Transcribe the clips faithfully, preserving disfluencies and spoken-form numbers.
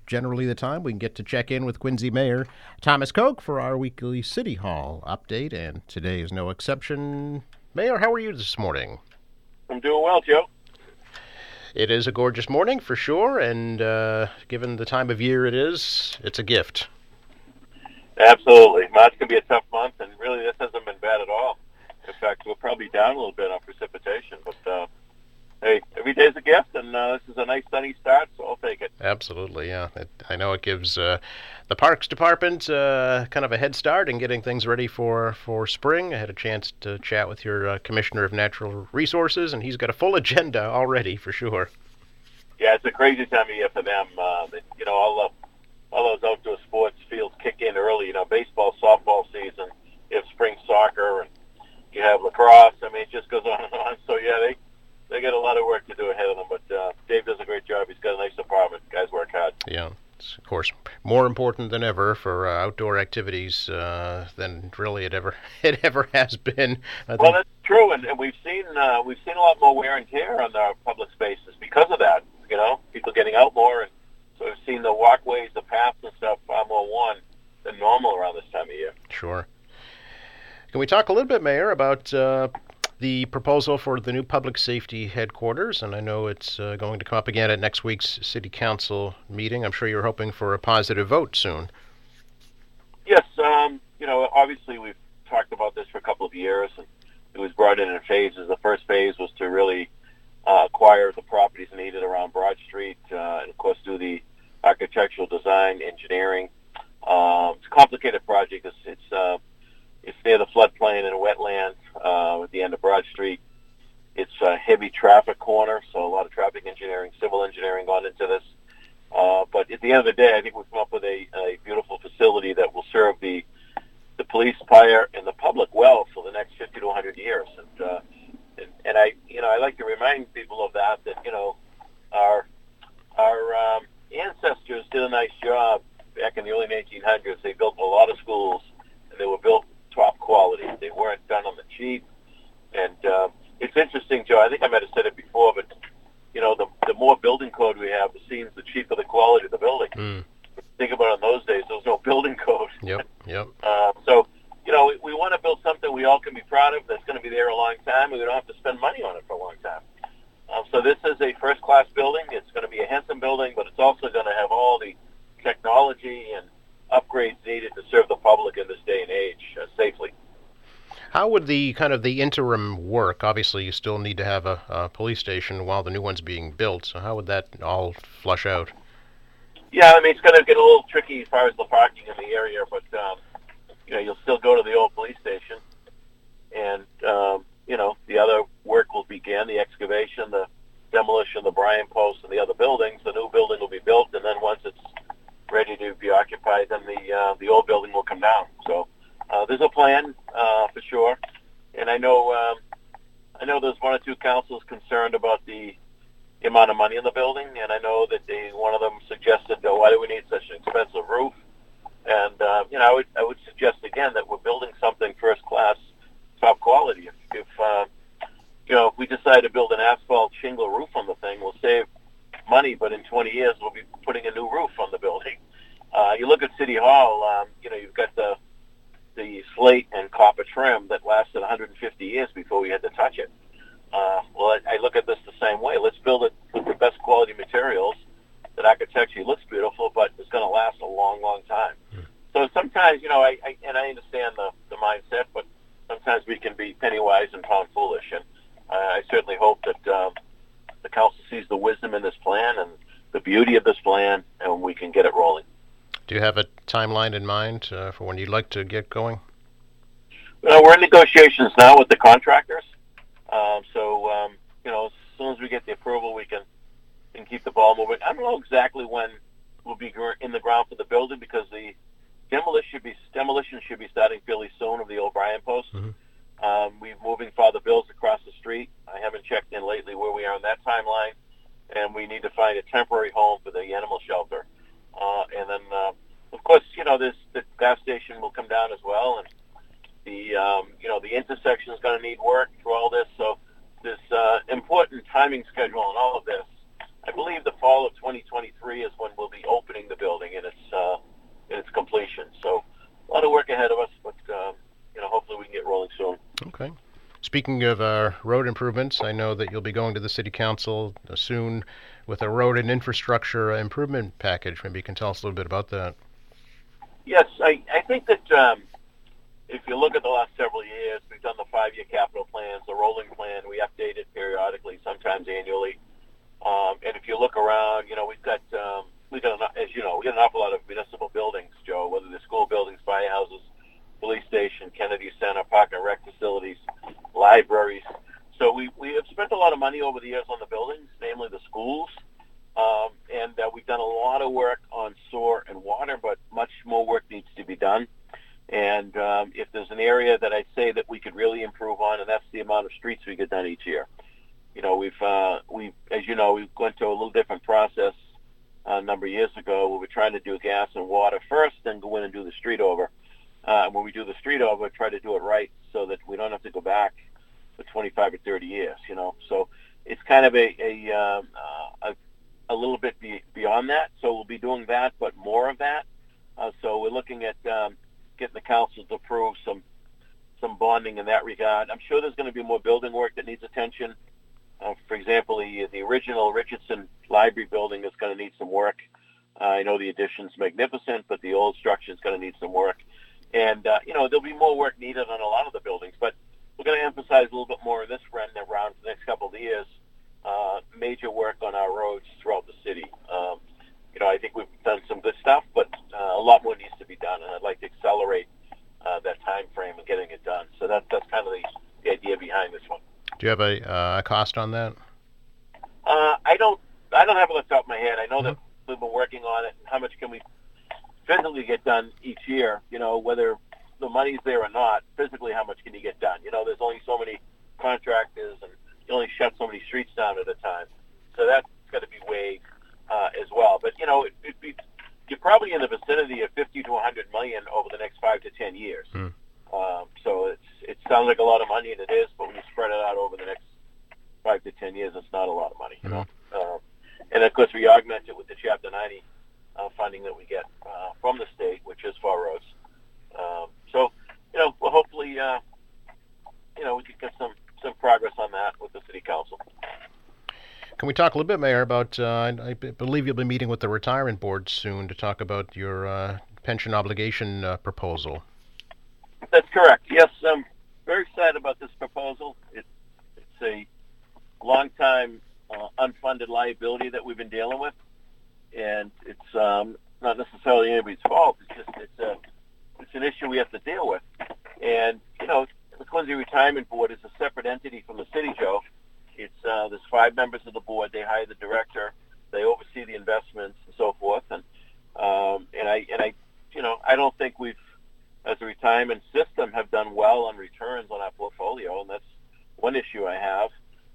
generally the time we can get to check in with Quincy Mayor Thomas Koch for our weekly City Hall update, and today is no exception. Mayor, how are you this morning? I'm doing well, Joe. It is a gorgeous morning for sure, and uh, given the time of year it is, it's a gift. Absolutely. March can be a tough month, and really this hasn't been bad at all. In fact, we're probably down a little bit on precipitation, but uh, hey, every day's a gift, and uh, this is a nice sunny start, so I'll take it. Absolutely, yeah. It, I know it gives uh, the Parks Department uh, kind of a head start in getting things ready for, for spring. I had a chance to chat with your uh, Commissioner of Natural Resources, and he's got a full agenda already, for sure. Yeah, it's a crazy time of year for them. Uh, you know, all the all those outdoor sports fields kick in early. You know, baseball, softball season, you have spring soccer, and you have lacrosse. I mean, it just goes on and on. So, yeah, they they got a lot of work to do ahead of them. But uh, Dave does a great job. He's got a nice apartment. Guys work hard. Yeah, it's, of course, more important than ever for uh, outdoor activities uh, than really it ever it ever has been. I Well, think. that's true, and, and we've seen uh, we've seen a lot more wear and tear on our public spaces because of that. You know, people getting out more, and so we've seen the walkways, the paths, and stuff far more worn than normal around this time of year. Sure. Can we talk a little bit, Mayor, about uh, the proposal for the new public safety headquarters? And I know it's uh, going to come up again at next week's City Council meeting. I'm sure you're hoping for a positive vote soon. Yes, um, you know, obviously we've talked about this for a couple of years, and it was brought in in phases. The first phase was to really uh, acquire the properties needed around Broad Street, uh, and of course do the architectural design, engineering. Um, it's a complicated project. It's it's, uh, it's near the floodplain and a wetland uh, at the end of Broad Street. It's a heavy traffic corner, so a lot of traffic engineering, civil engineering gone into this. Uh, but at the end of the day, I think we've come up with a, a beautiful facility that will serve the the police, fire, and the public well for the next fifty to one hundred years. And, uh, and and I, you know, I like to remind people of that. That you know, our our um, ancestors did a nice job back in the early eighteen hundreds. They built a lot of schools, and they were built top quality. They weren't done on the cheap. And uh, it's interesting, Joe. I think I might have said it before, but you know, the the more building code we have, it seems the cheaper the quality of the building. Mm. Think about it, in those days, there was no building code. Yep, yep. Uh, so, you know, we, we want to build something we all can be proud of that's going to be there a long time, and we don't have to spend money on it for a long time. Um, so this is a first-class building. It's going to be a handsome building, but it's also going to have all the technology and upgrades needed to serve the public in this day and age uh, safely. How would the kind of the interim work? Obviously, you still need to have a, a police station while the new one's being built. So how would that all flush out? Yeah, I mean, it's going to get a little tricky as far as the parking in the area, but, um, you know, you'll still go to the old police station. And, um, you know, the other work will begin, the excavation, the demolition of the Bryan Post and the other buildings. The new building will be built, and then once it's ready to be occupied, then the uh, the old building will come down. So uh, there's a plan uh, for sure. And I know um, I know there's one or two councils concerned about the the amount of money in the building, and I know that they, one of them suggested, oh, why do we need such an expensive roof? And, uh, you know, I would, I would suggest again that we're building something first class, top quality. If, if uh, you know, if we decide to build an asphalt shingle roof on the thing, we'll save money, but in twenty years we'll be putting a new roof on the building. Uh, you look at City Hall, um, you know, you've got the the slate and copper trim that lasted one hundred fifty years before we had to touch it. Uh, well, I, I look at this the same way. Let's build it with the best quality materials that architecturally looks beautiful, but it's going to last a long, long time. Mm. So sometimes, you know, I, I and I understand the, the mindset, but sometimes we can be penny wise and pound foolish. And uh, I certainly hope that um, the council sees the wisdom in this plan and the beauty of this plan, and we can get it rolling. Do you have a timeline in mind uh, for when you'd like to get going? Well, we're in negotiations now with the contractors. Um, so, um, you know, as soon as we get the approval, we can, can keep the ball moving. I don't know exactly when we'll be in the ground for the building because the demolition should be demolition should be starting fairly soon of the old Bryan Post. Mm-hmm. Um, we're moving Father Bill's across the street. I haven't checked in lately where we are on that timeline, and we need to find a temporary home for the animal shelter. Uh, and then, uh, of course, you know, this the gas station will come down as well, and the um, you know the intersection is going to need work through all this. So this uh, important timing schedule on all of this. I believe the fall of twenty twenty-three is when we'll be opening the building. Speaking of uh, road improvements, I know that you'll be going to the city council uh, soon with a road and infrastructure improvement package. Maybe you can tell us a little bit about that. Yes, I, I think that um, if you look at the last several years, we've done the five-year capital plans, the rolling plan. We update it periodically, sometimes annually. Um, and if you look around, you know, we've got, um, we've got, an, as you know, we got an awful lot of municipal buildings, Joe, whether they're school buildings, firehouses, police station, Kennedy Center, park and rec facilities, libraries. So we, we have spent a lot of money over the years on the buildings, namely the schools. Um, and uh, we've done a lot of work on sewer and water, but much more work needs to be done. And um, if there's an area that I'd say that we could really improve on, and that's the amount of streets we get done each year. You know, we've, uh, we, as you know, we went to a little different process uh, a number of years ago where we're trying to do gas and water first, then go in and do the street over. Uh, when we do the street over, try to do it right so that we don't have to go back for twenty-five or thirty years, you know. So it's kind of a, a, um, uh, a, a little bit be, beyond that. So we'll be doing that, but more of that. Uh, so we're looking at um, getting the council to approve some some bonding in that regard. I'm sure there's going to be more building work that needs attention. Uh, for example, the, the original Richardson Library building is going to need some work. Uh, I know the addition's magnificent, but the old structure is going to need some work. And, uh, you know, there'll be more work needed on a lot of the buildings, but we're going to emphasize a little bit more of this run around for the next couple of years, uh, major work on our roads throughout the city. Um, you know, I think we've done some good stuff, but uh, a lot more needs to be done, and I'd like to accelerate uh, that time frame and getting it done. So that, that's kind of the, the idea behind this one. Do you have a, uh, a cost on that? Uh, I don't. I don't have it off the top of my head. I know Mm-hmm. that we've been working on it. How much can we physically get done each year? You know, whether the money's there or not. Physically, how much can you get done? You know, there's only so many contractors, and you only shut so many streets down at a time. So that's got to be weighed uh, as well. But you know, it, it'd be, you're probably in the vicinity of fifty to one hundred million over the next five to ten years. Mm. Um, so it's it sounds like a lot of money, and it is. But when you spread it out over the next five to ten years, it's not a lot of money. You know, Mm. um, and of course we augment it with the Chapter ninety uh, funding that we get uh, from the state, which is for roads. Um, so you know, well, hopefully, uh, you know, we could get some some progress on that with the city council. Can we talk a little bit, Mayor, about, uh, I, I believe you'll be meeting with the retirement board soon to talk about your uh, pension obligation uh, proposal. That's correct. Yes, I'm very excited about this proposal. It, it's a long-time uh, unfunded liability that we've been dealing with, and it's um, not necessarily anybody's fault. It's just it's a it's an issue we have to deal with. And you know, the Quincy Retirement Board is a separate entity from the city, Joe. It's uh, there's five members of the board. They hire the director. They oversee the investments and so forth. And um, and I and I you know I don't think we've as a retirement system have done well on returns on our portfolio, and that's one issue I have.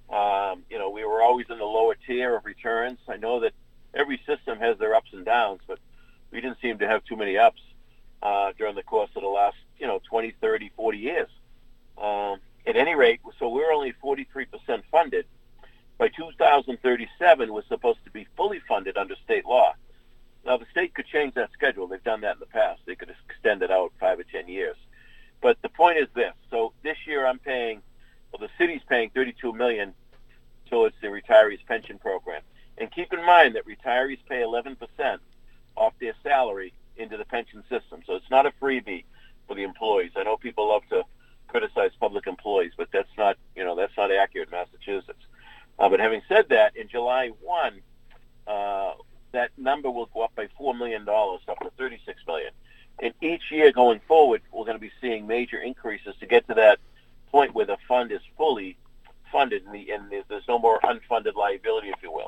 Um, you know, we were always in the lower tier of returns. I know that every system has their ups and downs, but we didn't seem to have too many ups uh, during the course of the last, you know, twenty, thirty, forty years. Um, at any rate, so we're only forty-three percent funded. By two thousand thirty-seven, we're supposed to be fully funded under state law. Now, the state could change that schedule. They've done that in the past. They could extend it out five or ten years. But the point is this. So this year I'm paying, well, the city's paying thirty-two million dollars towards the retirees' pension program. And keep in mind that retirees pay eleven percent off their salary into the pension system. So it's not a freebie for the employees. I know people love to criticize public employees, but that's not, you know, that's not accurate in Massachusetts. Uh, but having said that, in July first, uh, that number will go up by four million dollars, up to thirty-six million dollars. And each year going forward, we're going to be seeing major increases to get to that point where the fund is fully funded and, the, and there's no more unfunded liability, if you will.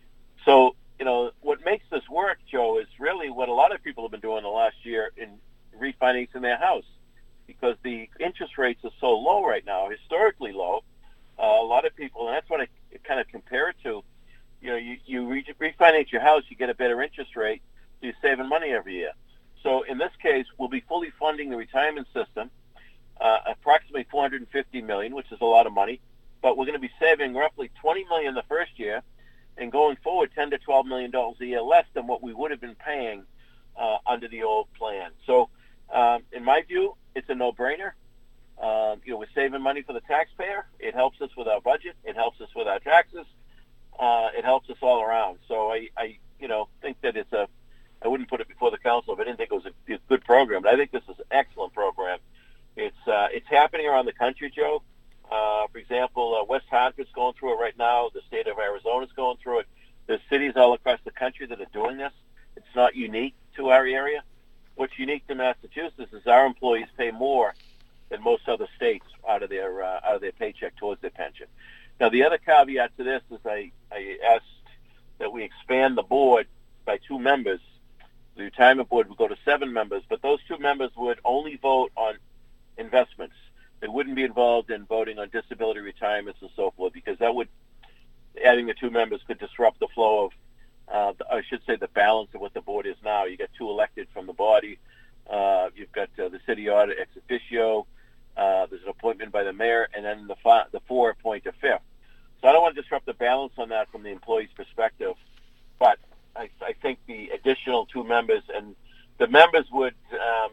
So, you know, what makes this work, Joe, is really what a lot of people have been doing the last year in refinancing their house, because the interest rates are so low right now, historically low. Uh, a lot of people, and that's what I kind of compare it to, you know, you, you re- refinance your house, you get a better interest rate, so you're saving money every year. So in this case, we'll be fully funding the retirement system, uh, approximately four hundred fifty million dollars, which is a lot of money, but we're going to be saving roughly twenty million dollars the first year, and going forward, ten to twelve million dollars a year less than what we would have been paying uh, under the old plan. So um, in my view, it's a no-brainer. Um, you know, we're saving money for the taxpayer. It helps us with our budget. It helps us with our taxes. Uh, it helps us all around. So I, I, you know, think that it's a, I wouldn't put it before the council if I didn't think it was a, a good program. But I think this is an excellent program. It's uh, it's happening around the country, Joe. Uh, for example, uh, West Hartford's going through it right now. The state of Arizona's going through it. There's cities all across the country that are doing this. It's not unique to our area. What's unique to Massachusetts is our employees pay more than most other states out of their uh, out of their paycheck towards their pension. Now, the other caveat to this is I, I asked that we expand the board by two members. The retirement board would go to seven members, but those two members would only vote on investments. They wouldn't be involved in voting on disability retirements and so forth, because that would, adding the two members could disrupt the flow of, uh, the, I should say, the balance of what the board is now. You get two elected from the body. Uh, you've got uh, the city audit ex officio. Uh, there's an appointment by the mayor, and then the, fi- the four appoint a fifth. So I don't want to disrupt the balance on that from the employee's perspective, but I, I think the additional two members, and the members would um,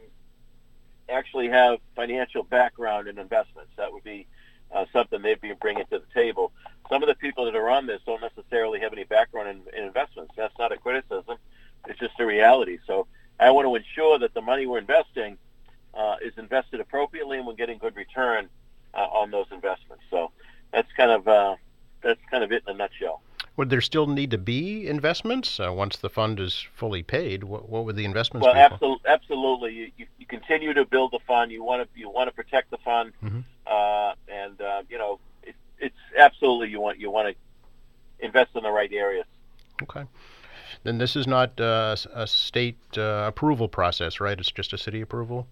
actually have financial background in investments. That would be uh, something they'd be bringing to the table. Some of the people that are on this don't necessarily have any background in, in investments. That's not a criticism. It's just a reality. So I want to ensure that the money we're investing uh, is invested appropriately and we're getting good return uh, on those investments. So that's kind of uh, that's kind of it in a nutshell. Would there still need to be investments uh, once the fund is fully paid? What, what would the investments well, be? Well, absol- absolutely. You, you, you continue to build the fund. You want to you want to protect the fund, mm-hmm. uh, and uh, you know it, it's absolutely you want you want to invest in the right areas. Okay. Then this is not uh, a state uh, approval process, right? It's just a city approval.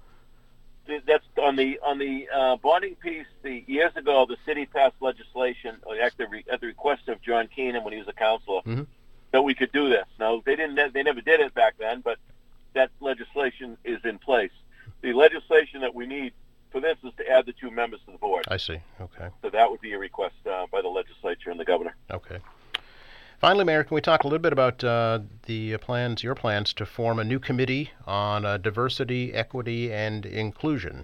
That's on the on the uh, bonding piece. The years ago, the city passed legislation at the, re, at the request of John Keenan when he was a councilor mm-hmm. that we could do this. Now they didn't. They never did it back then, but that legislation is in place. The legislation that we need for this is to add the two members to the board. I see. Okay. So that would be a request uh, by the legislature and the governor. Okay. Finally, Mayor, can we talk a little bit about uh, the plans, your plans to form a new committee on uh, diversity, equity, and inclusion?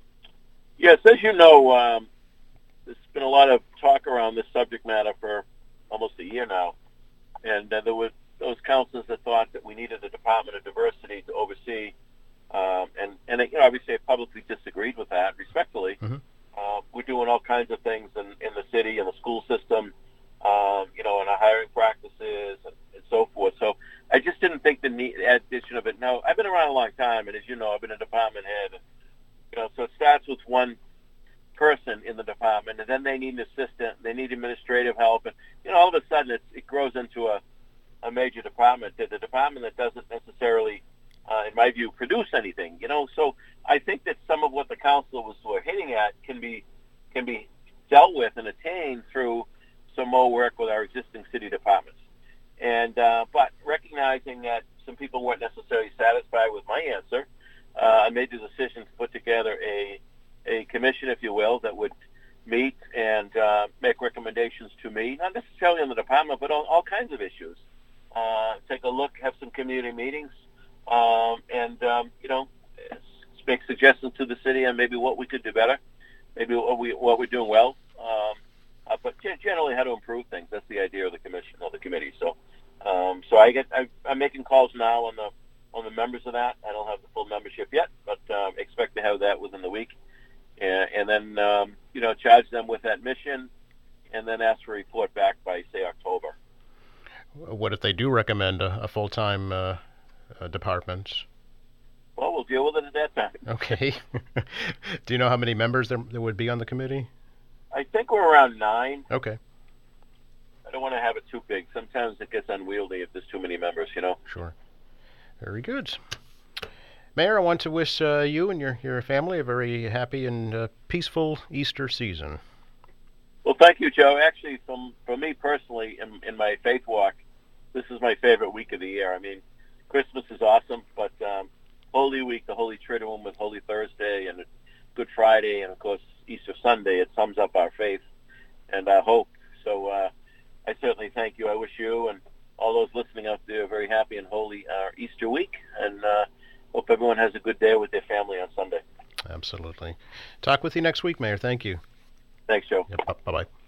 Yes, as you know, um, there's been a lot of talk around this subject matter for almost a year now, and uh, there were those councilors that thought that we needed a Department of Diversity to oversee, um, and and you know, obviously, I publicly disagreed with that, respectfully. Mm-hmm. Uh, we're doing all kinds of things in, in the city and the school system. Um, you know, and our hiring practices and, and so forth. So I just didn't think the need, addition of it. Now, I've been around a long time, and as you know, I've been a department head. You know, so it starts with one person in the department, and then they need an assistant, they need administrative help, and you know, all of a sudden it's, it grows into a, a major department. The department that doesn't necessarily, uh, in my view, produce anything. You know, so I think that some of what the council was were hitting at can be can be dealt with and attained through some more work with our existing city departments. And uh, but recognizing that some people weren't necessarily satisfied with my answer, uh, I made the decision to put together a a commission, if you will, that would meet and uh, make recommendations to me, not necessarily on the department, but on all kinds of issues. Uh, take a look, have some community meetings, um, and um, you know, make suggestions to the city on maybe what we could do better, maybe what we what we're doing well. Um, Uh, but generally, how to improve things. That's the idea of the commission or the committee. So, um, so I get I, I'm making calls now on the on the members of that. I don't have the full membership yet, but um, expect to have that within the week, and, and then um, you know charge them with that mission, and then ask for a report back by say October. What if they do recommend a, a full-time uh, uh, department? Well, we'll deal with it at that time. Okay. Do you know how many members there, there would be on the committee? I think we're around nine. Okay. I don't want to have it too big. Sometimes it gets unwieldy if there's too many members, you know. Sure. Very good. Mayor, I want to wish uh, you and your, your family a very happy and uh, peaceful Easter season. Well, thank you, Joe. Actually, from, for me personally, in, in my faith walk, this is my favorite week of the year. I mean, Christmas is awesome, but um, Holy Week, the Holy Triduum with Holy Thursday and Good Friday, and, of course, Easter Sunday, it sums up our faith and our hope. So uh, I certainly thank you. I wish you and all those listening out there a very happy and holy uh, Easter week, and uh, hope everyone has a good day with their family on Sunday. Absolutely. Talk with you next week, Mayor. Thank you. Thanks, Joe. Yep, bye bye.